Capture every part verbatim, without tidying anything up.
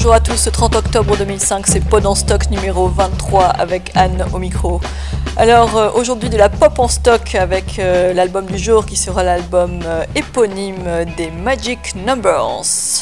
Bonjour à tous, ce trente octobre deux mille cinq, c'est Pod en stock numéro vingt-trois avec Anne au micro. Alors euh, aujourd'hui de la pop en stock avec euh, l'album du jour qui sera l'album euh, éponyme des Magic Numbers.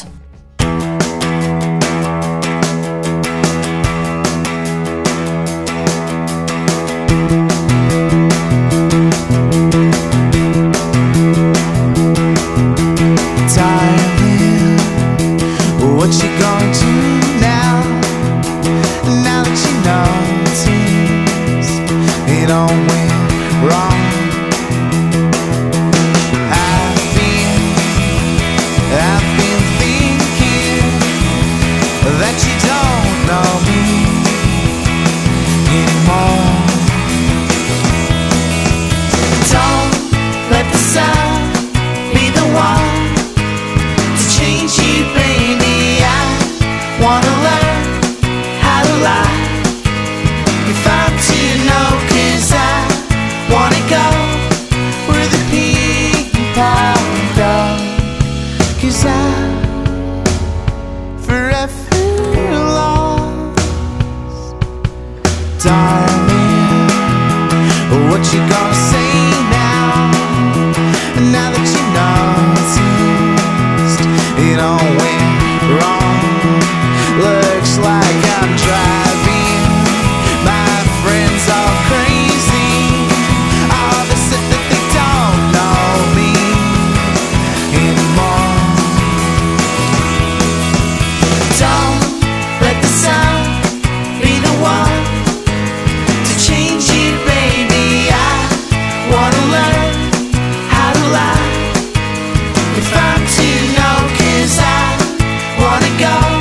What you gonna do now? Now that you notice it all went wrong. I've been, I've been thinking that you don't know me anymore. Don't let the sun be the one to change you, baby. Wanna learn how to lie. If I'm to know, cause I wanna go where the people go. Cause I'm forever lost. Darling, what you gonna say now? Now that you noticed it all went wrong. Looks like I'm driving my friends all crazy. All they said that they don't know me anymore. Don't let the sun be the one to change you, baby. I wanna learn how to lie. If I'm to know, cause I wanna go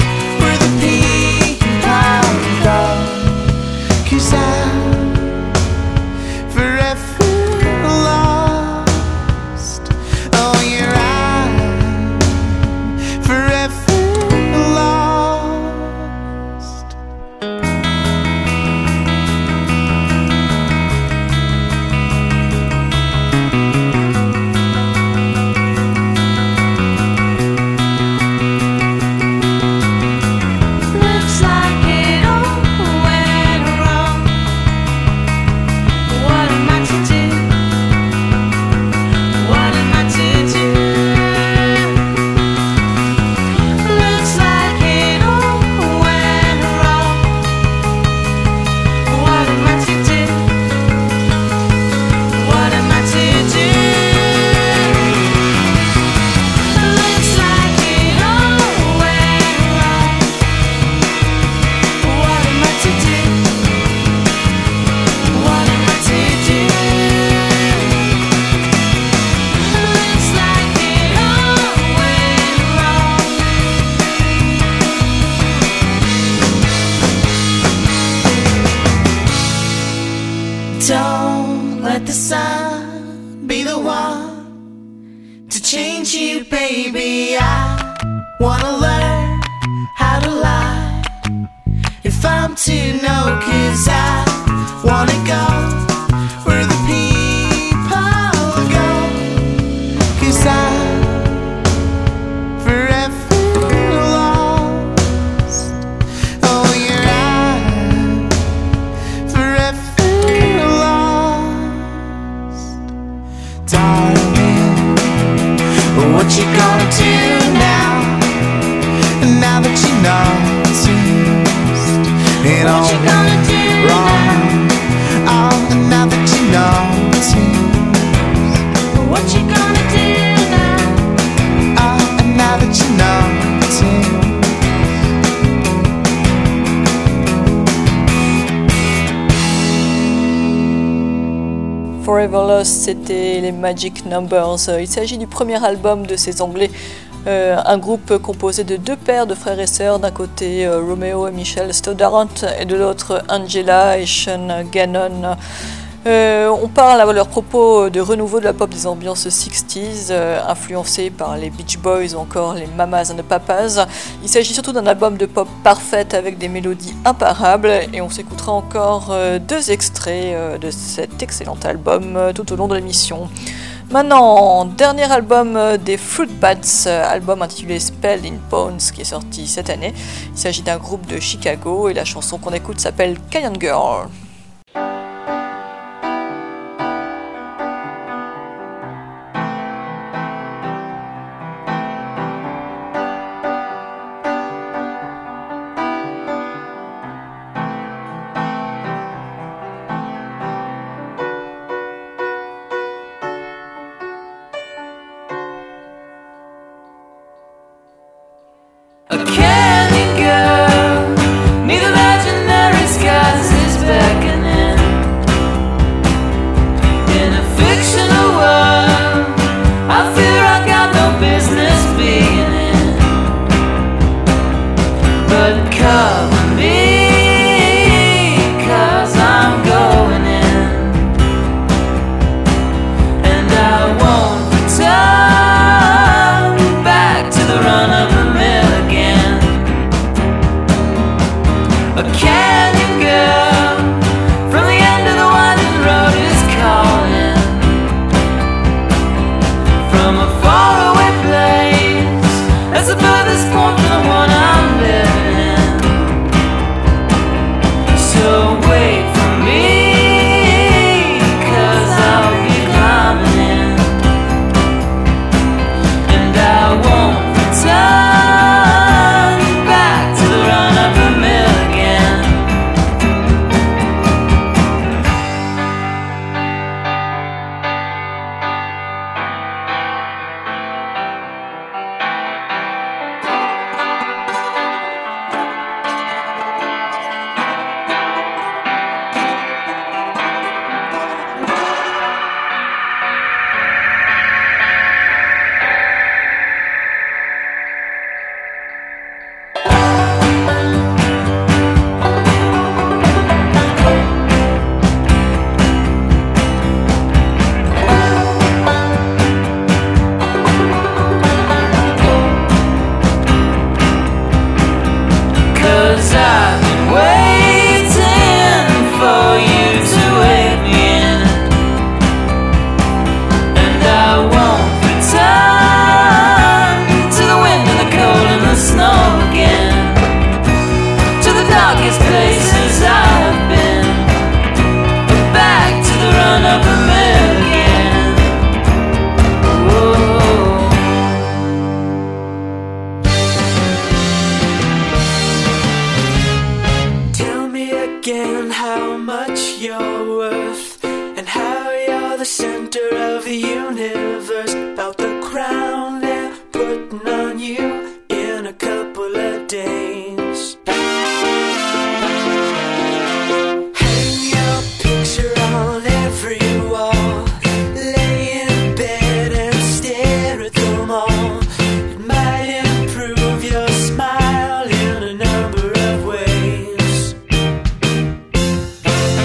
C'était les Magic Numbers. Il s'agit du premier album de ces Anglais, euh, un groupe composé de deux paires de frères et sœurs, d'un côté euh, Romeo et Michelle Stoddart et de l'autre Angela et Sean Gannon. Euh, on parle à leur propos de renouveau de la pop des ambiances soixante, euh, influencée par les Beach Boys ou encore les Mamas and the Papas. Il s'agit surtout d'un album de pop parfaite avec des mélodies imparables et on s'écoutera encore euh, deux extraits euh, de cet excellent album euh, tout au long de l'émission. Maintenant, dernier album des Fruit Bats, album intitulé Spelled in Bones qui est sorti cette année. Il s'agit d'un groupe de Chicago et la chanson qu'on écoute s'appelle Cayenne Girl.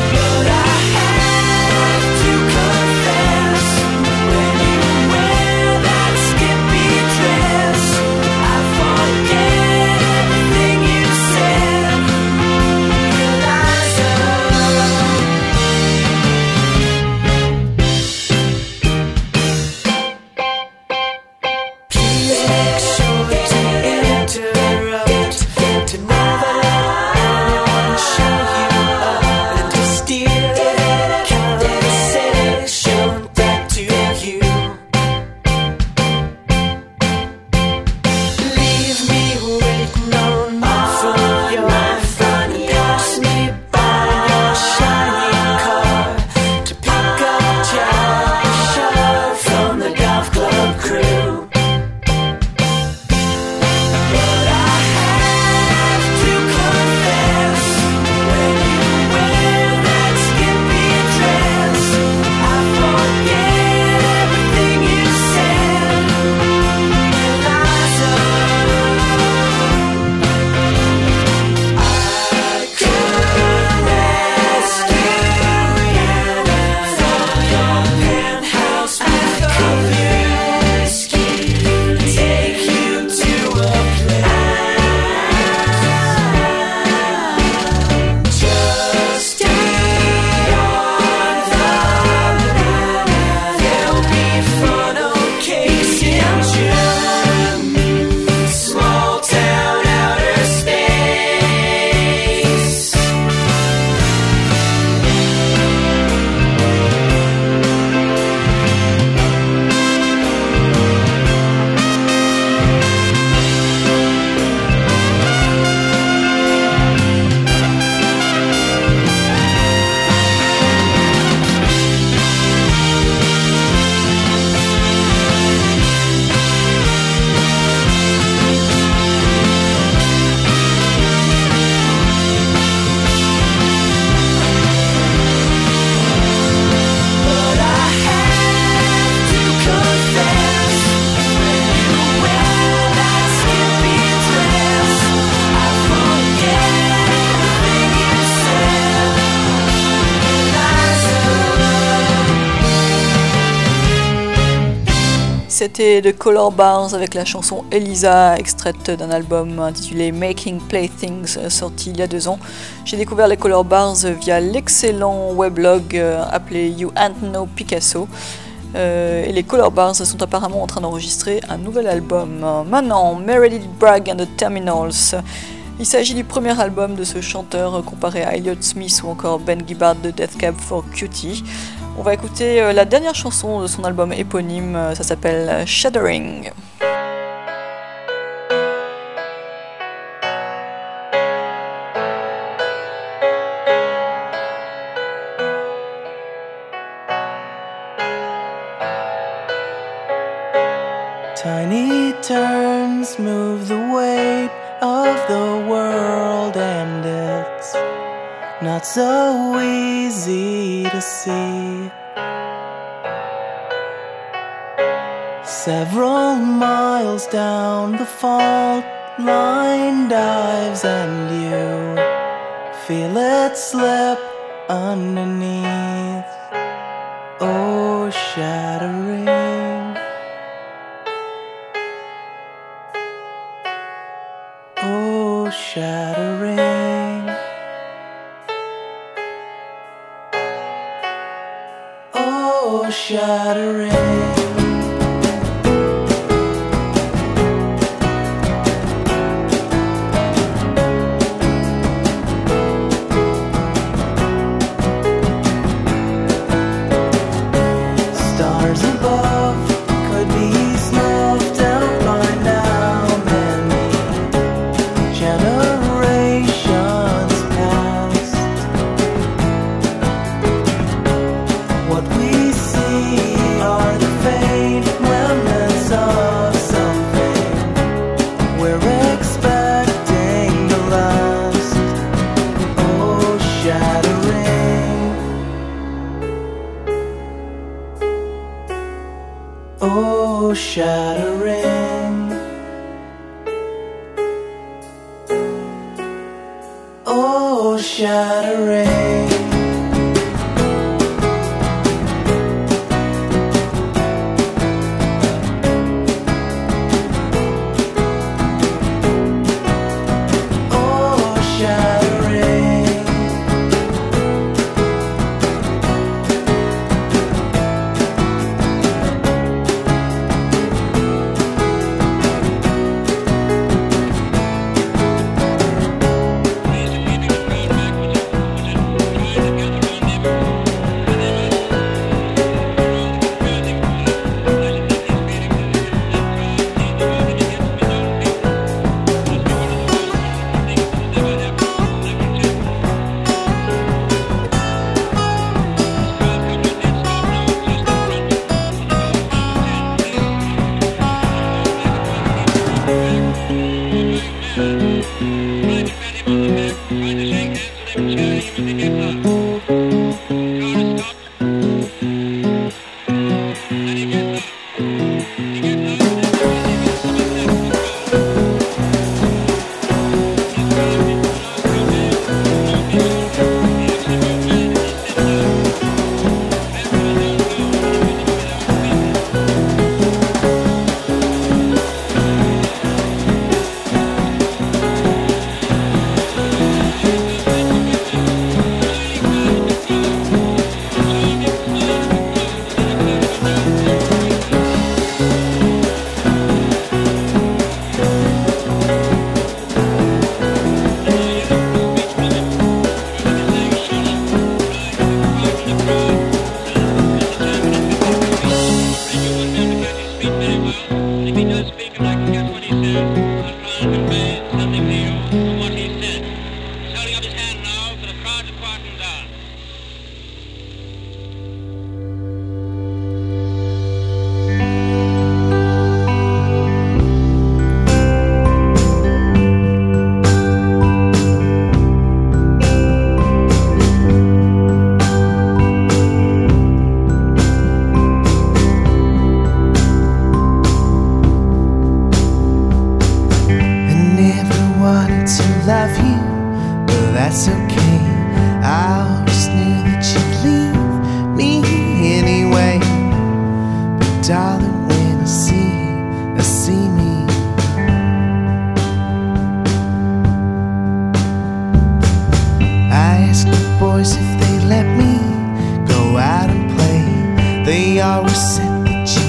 When you went c'était The Color Bars avec la chanson Elisa, extraite d'un album intitulé Making Playthings, sorti il y a deux ans. J'ai découvert les Color Bars via l'excellent weblog euh, appelé You Ain't No Picasso. Euh, et les Color Bars sont apparemment en train d'enregistrer un nouvel album. Maintenant, Meredith Bragg and the Terminals. Il s'agit du premier album de ce chanteur comparé à Elliott Smith ou encore Ben Gibbard de Death Cab for Cutie. On va écouter euh, la dernière chanson de son album éponyme, ça s'appelle Shattering. Tiny turns move the weight of the world, and it's not so easy to see. Several miles down the fault line dives, and you feel it slip underneath. Oh, shattering. Oh, shattering. Oh, shattering. Stars above could be snuffed out by now. Many generations past. What we see are the faint remnants of something we're expecting to last. Oh, shattering. Oh, shattering. Oh, shattering. Oh, shattering. Love you, but that's okay. I always knew that you'd leave me anyway. But darling, when I see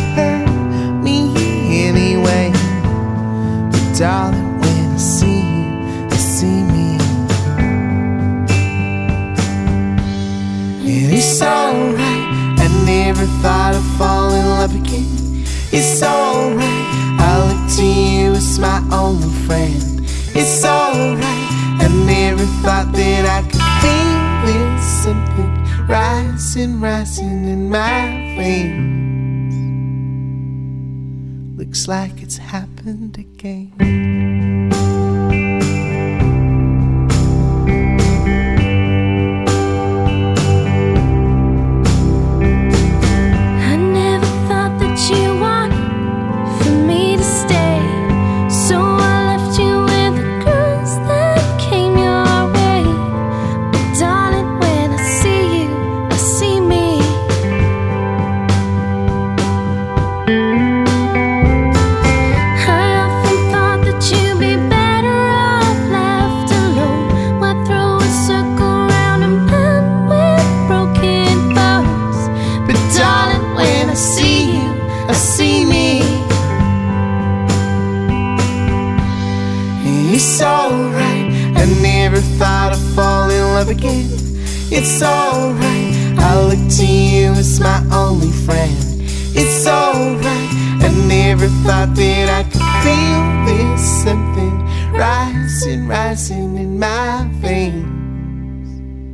hurt me anyway. But darling, when I see you, I see me. And it's alright, I never thought I'd fall in love again. It's alright, I look to you as my only friend. It's alright, I never thought that I could feel this something rising, rising in my veins. Looks like it's happened again. It's alright, I never thought I'd fall in love again. It's alright, I look to you as my only friend. It's alright, I never thought that I could feel this something rising, rising in my veins.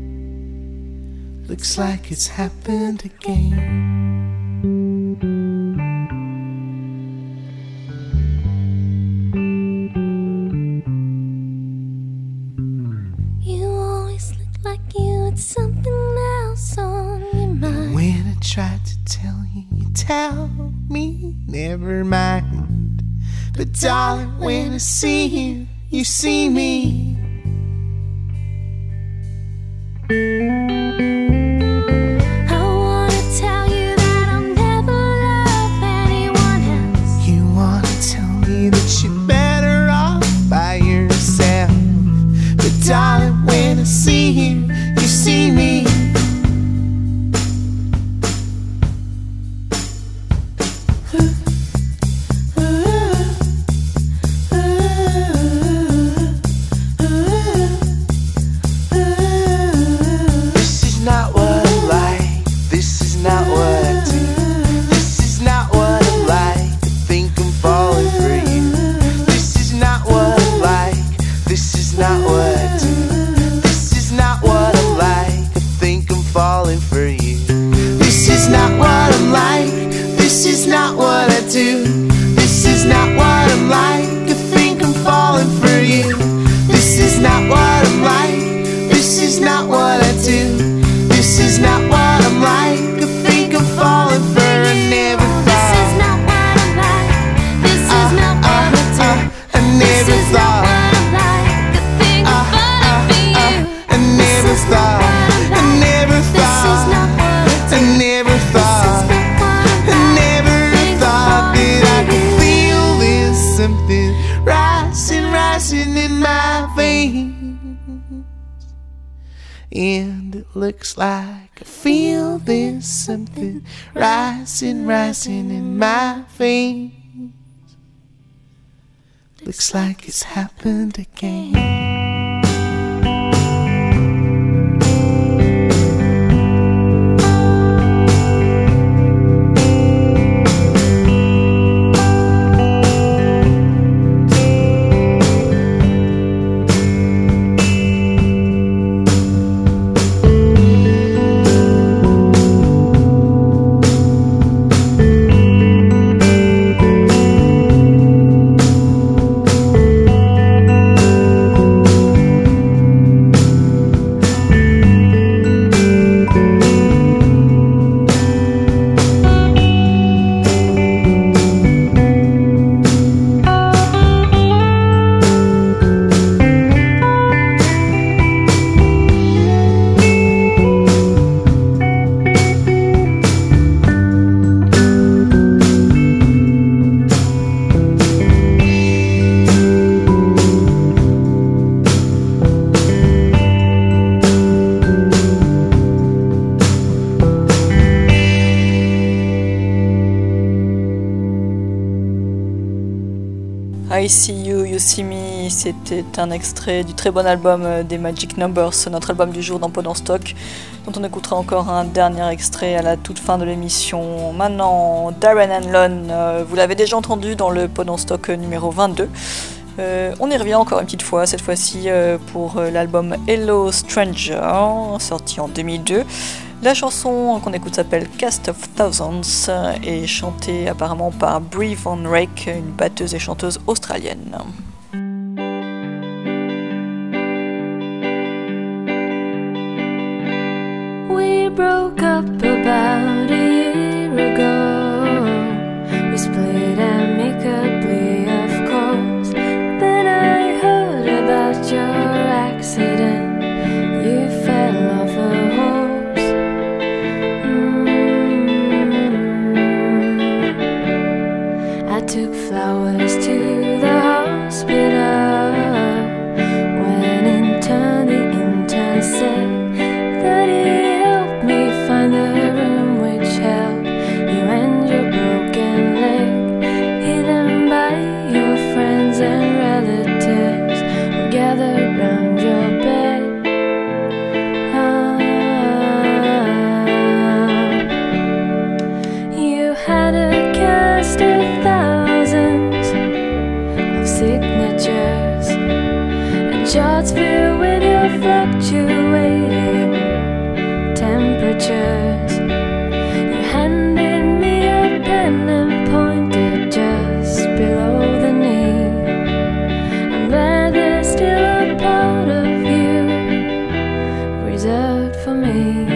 Looks like it's happened again. Something else on your mind. When I tried to tell you, you tell me never mind. But darling, when I see you, you see me. I wanna tell you that I'll never love anyone else. You wanna tell me that you're better off by yourself. But darling, when I see you, you see me. This is not what I like. This is not what I do. This is not what I like. I think I'm falling for you. This is not what I like. This is not what I do. This is not what I like. I think I'm falling for you. This is not what I'm like. This is not what I do. This is not what I'm like. I think I'm falling for you. This is not what I'm like. This is not what I do. This is not what I'm like. I think I'm falling for I never thought. This is not what I'm like. This is not what I do. I never thought. I never thought, I never thought, I never thought, I never thought that I could feel this something rising, rising in my veins. And it looks like I feel this something rising, rising in my veins. Looks like it's happened again. I See You, You See Me, c'était un extrait du très bon album des Magic Numbers, notre album du jour dans Pod en Stock, dont on écoutera encore un dernier extrait à la toute fin de l'émission. Maintenant, Darren Hanlon, euh, vous l'avez déjà entendu dans le Pod en Stock numéro vingt-deux. Euh, on y revient encore une petite fois, cette fois-ci euh, pour euh, l'album Hello Stranger, sorti en deux mille deux. La chanson qu'on écoute s'appelle Cast of Thousands et est chantée apparemment par Brie Van Rake, une batteuse et chanteuse australienne. We broke up about a year ago. We split amicably, of course. Then I heard about your accident. You fell off a horse. I took flowers to the hospital. When in turn the intern said that he helped me find the room which held you and your broken leg, hidden by your friends and relatives who gathered round your bed. Ah, you had a cast of thousands of signatures and charts filled with your fluctuating temperatures. You handed me a pen and pointed just below the knee. I'm glad there's still a part of you reserved for me.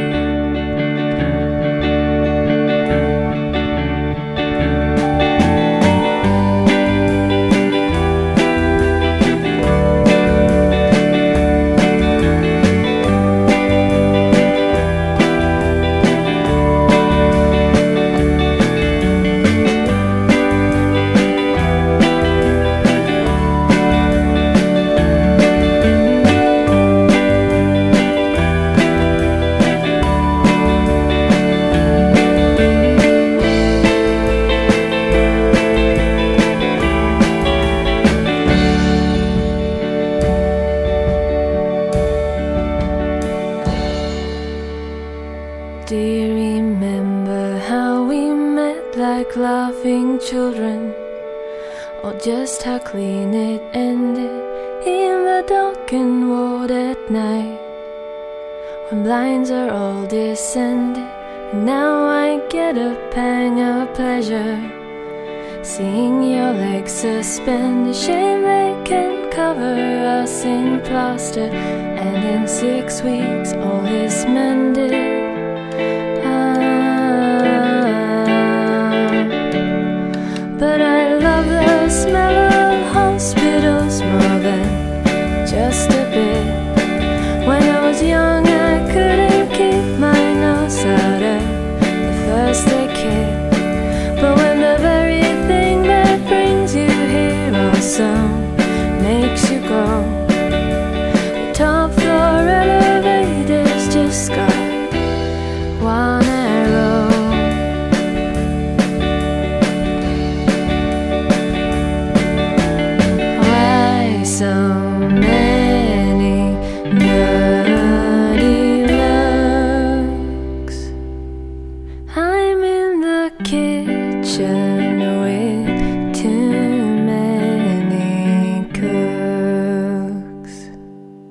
Do you remember how we met like laughing children? Or just how clean it ended in the darkened ward at night, when blinds are all descended? And now I get a pang of pleasure seeing your legs suspended. Shame they can cover us in plaster, and in six weeks all is mended. But I love the smell of hospitals more than just a bit. When I was young I couldn't keep my nose out of the first aid kit. But when the very thing that brings you here also makes you go, the top floor elevators just got one arrow. So many dirty looks. I'm in the kitchen with too many cooks.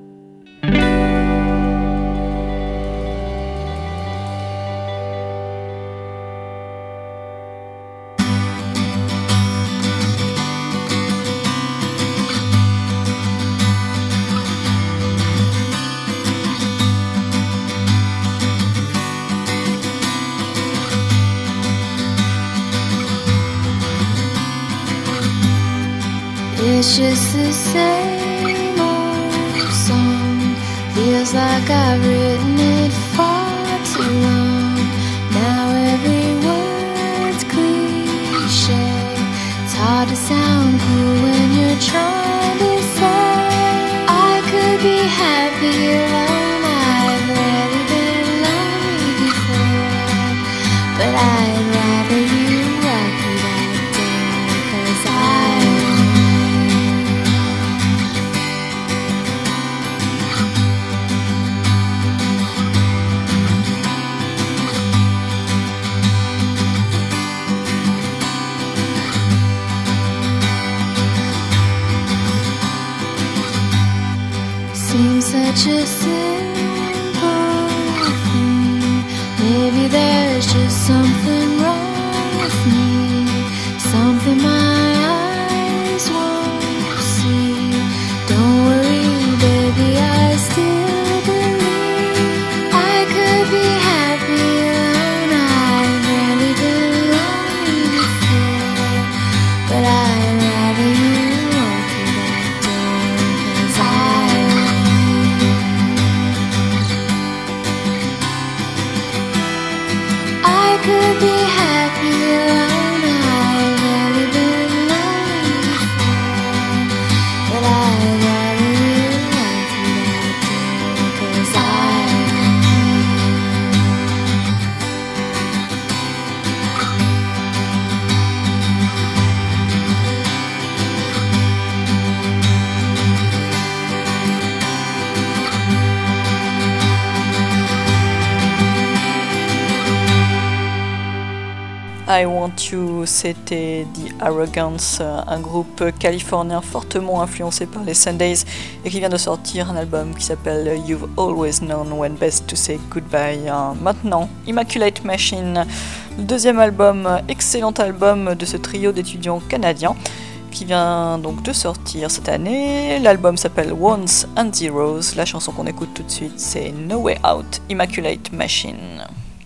It's just the same old song. Feels like I've written it far too long. Now every word's cliche. It's hard to sound cool when you're trying to say I could be happy alone. I've rarely been lonely before, but I'd rather you rock that day, 'cause I such a simple thing. Maybe there's just something wrong with me, something my eyes won't see. Don't worry, baby, I still believe I could be happy alone. I've really been lonely before, but I'd rather you walk through that door, 'cause I I could be happy alone. I've really been lonely before, but I'd rather you walk through that door, 'cause I I Want You, c'était The Arrogance, un groupe californien fortement influencé par les Sundays et qui vient de sortir un album qui s'appelle You've Always Known When Best to Say Goodbye. Maintenant, Immaculate Machine, le deuxième album, excellent album de ce trio d'étudiants canadiens qui vient donc de sortir cette année. L'album s'appelle Ones and Zeros. La chanson qu'on écoute tout de suite, c'est No Way Out, Immaculate Machine.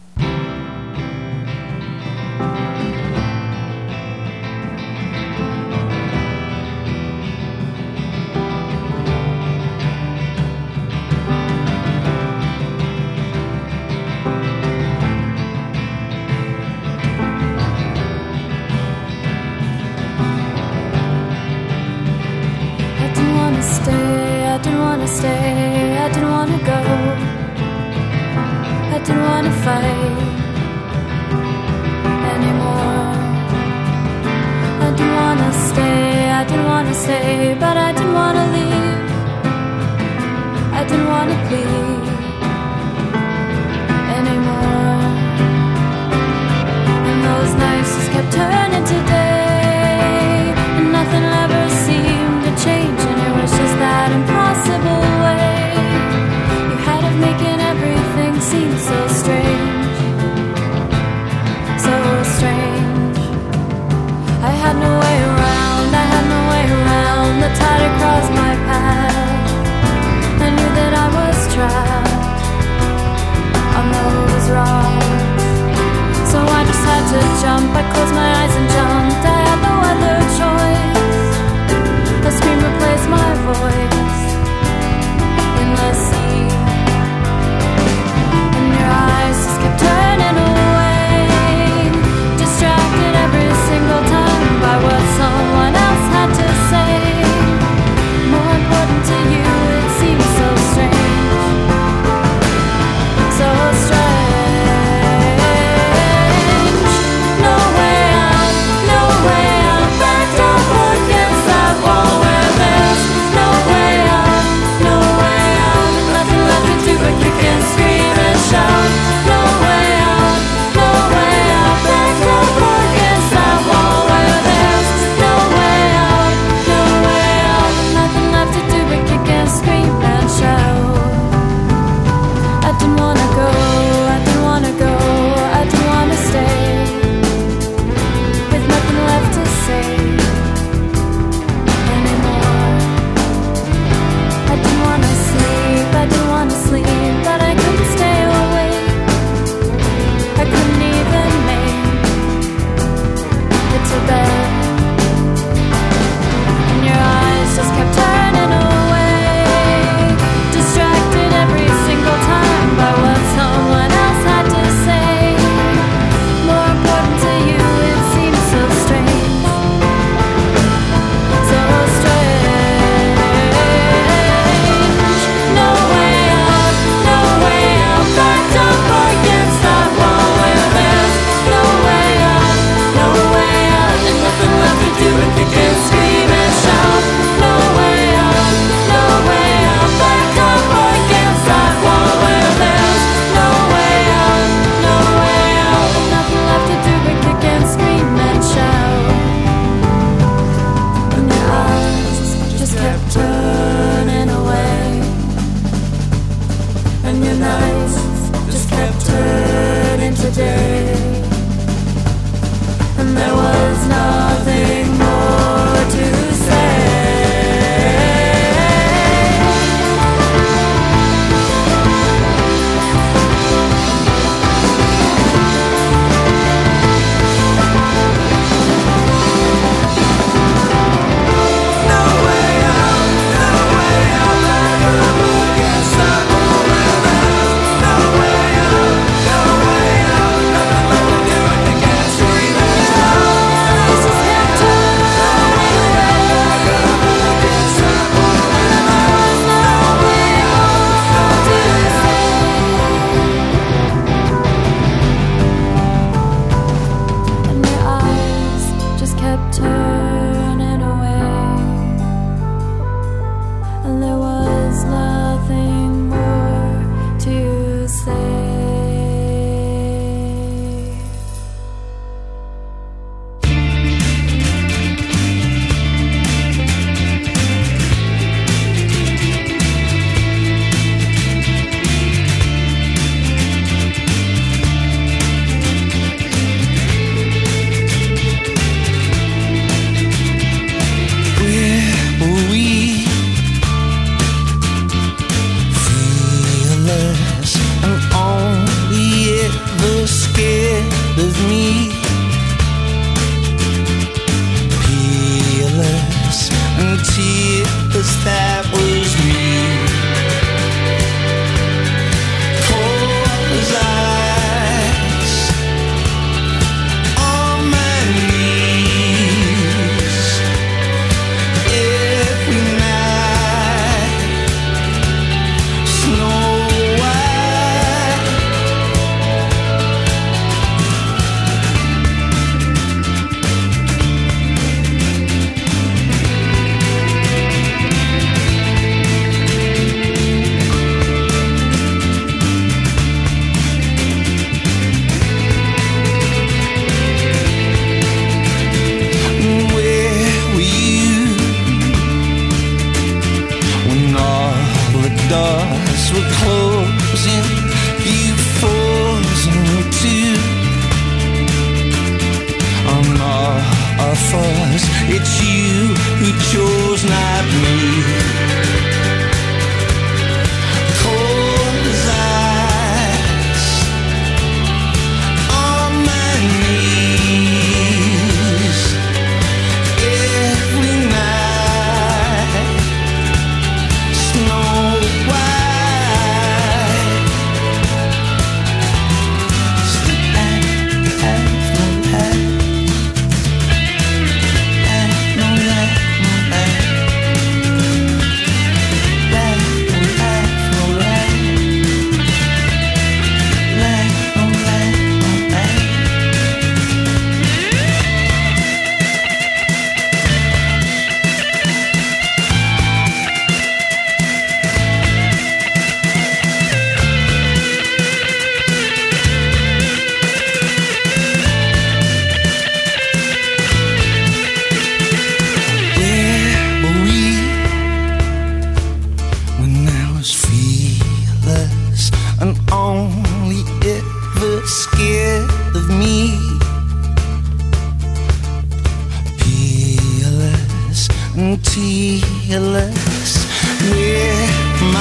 Stay, I didn't want to go, I didn't want to fight anymore. I didn't want to stay, I didn't want to stay, but I didn't want to leave. I didn't want to plead anymore. And those nights just kept turning to day, and nothing ever seemed to change, and it was just that impossible way you had of making everything seem so strange, so strange. I had no way around, I had no way around the tide across my path. I knew that I was trapped on those rocks, so I just had to jump. I closed my eyes and jumped, I had no other choice. A scream replaced my voice in the sea, and your eyes just kept turning away, distracted every single time by what someone else had to say. More important to you, it seems so strange, so strange. No way out, of us. It's you who chose, not me. Cold as ice, on my knees, every night, Snow White. Slip and have no light, have no light, no light, light, no light, no light, light, no light, no light. Where were we when I was fearless and only ever scared of me? Peerless and tearless. Where am I?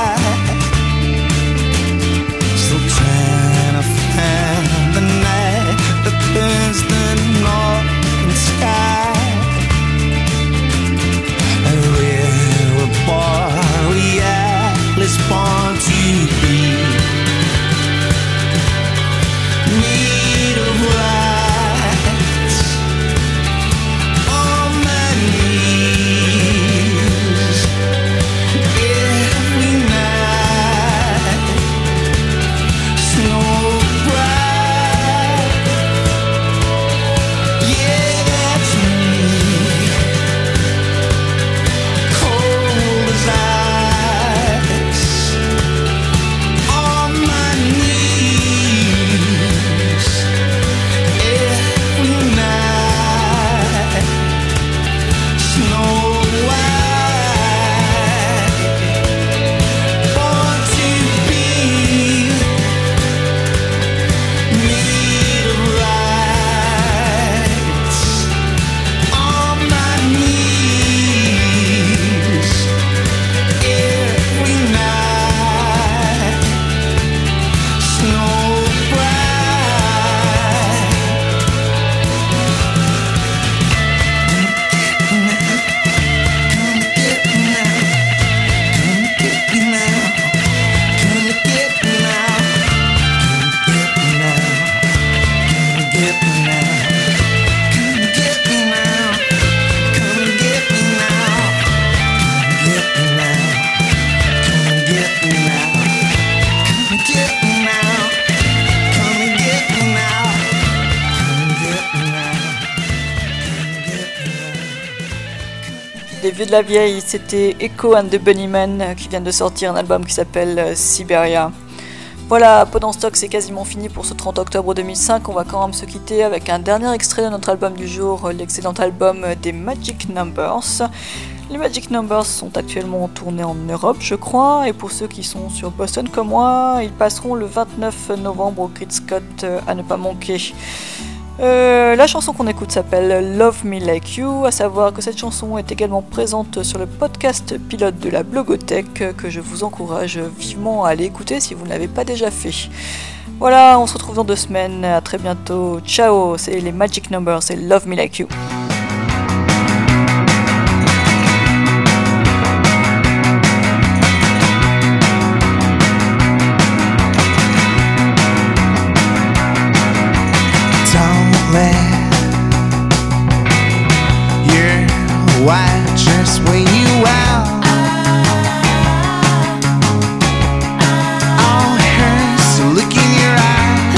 Still trying to find the night that burns the northern sky. We're a borealis born to be made of lights on my knees every night, snow bright. Yeah, that's me. Cold as ice, on my knees every night, Snow White. Born to be made of lights on my knees every night, Snow Bright. Come get me now, come get me now, come get me now, come get me now, come get me now, come get me now, come get me now, come get me now, come get me now, come get me now. Des vieux de la vieille, c'était Echo and the Bunnymen euh, qui viennent de sortir un album qui s'appelle euh, Siberia. Voilà, Pendant Stock, c'est quasiment fini pour ce trente octobre deux mille cinq. On va quand même se quitter avec un dernier extrait de notre album du jour, euh, l'excellent album euh, des Magic Numbers. Les Magic Numbers sont actuellement tournés en Europe, je crois, et pour ceux qui sont sur Boston comme moi, ils passeront le vingt-neuf novembre au Creed Scott euh, à ne pas manquer. Euh, la chanson qu'on écoute s'appelle Love Me Like You, à savoir que cette chanson est également présente sur le podcast pilote de la Blogothèque que je vous encourage vivement à aller écouter si vous ne l'avez pas déjà fait. Voilà, on se retrouve dans deux semaines, à très bientôt, ciao, c'est les Magic Numbers, c'est Love Me Like You. Don't let your white dress weigh you out. All it hurts to look in your eyes.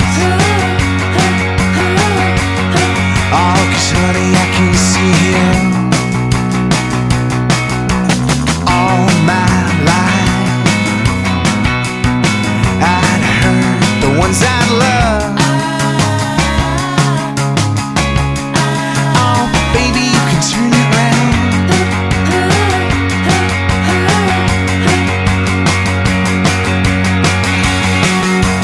Oh, 'cause honey, I can see you. All my life I'd hurt the ones I'd love.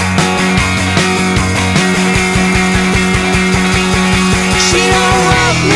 She don't love me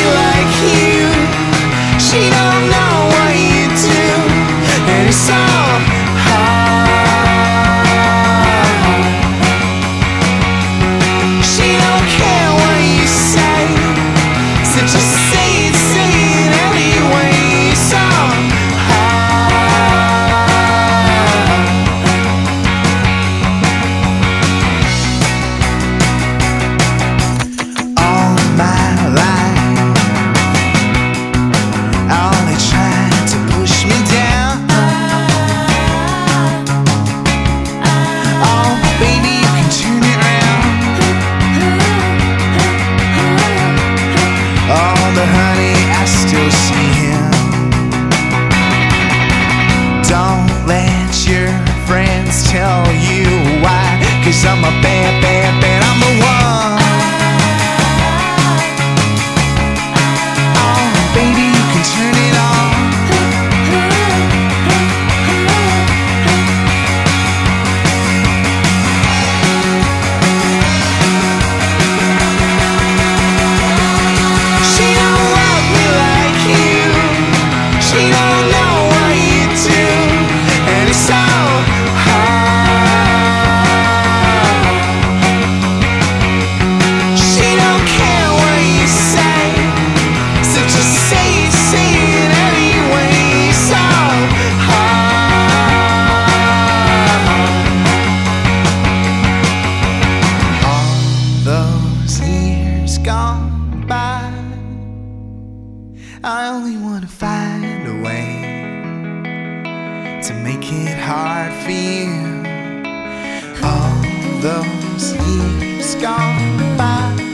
I only wanna find a way to make it hard for you. All those years gone by,